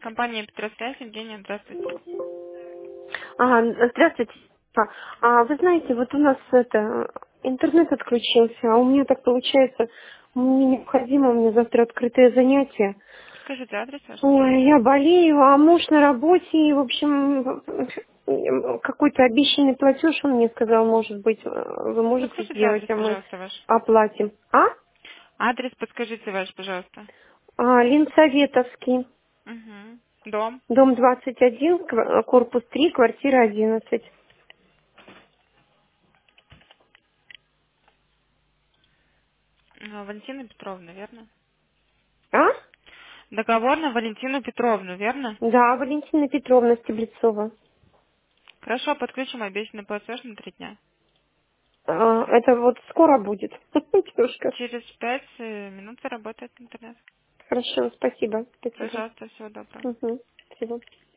Компания Петросвязь, Евгения, здравствуйте. Здравствуйте. Вы знаете, вот у нас интернет отключился, а у меня так получается, мне необходимо, у меня завтра открытое занятие. Скажите адрес ваш. Ой, я болею, а муж на работе, и, в общем, какой-то обещанный платеж, он мне сказал, может быть, вы можете Подскажите сделать, адрес, а мы пожалуйста, ваш. оплатим. Адрес подскажите ваш, пожалуйста. Ленсоветовский, Угу. Дом. дом 21, корпус 3, квартира 11. Валентина Петровна, верно? А? Договор на Валентину Петровну, верно? Да, Валентина Петровна Стеблецова. Хорошо, подключим обещанный платеж на 3 дня. Это вот скоро будет, девушка. Через 5 минут заработает интернет. Хорошо, спасибо. Спасибо. Пожалуйста, всего доброго. Угу. Спасибо.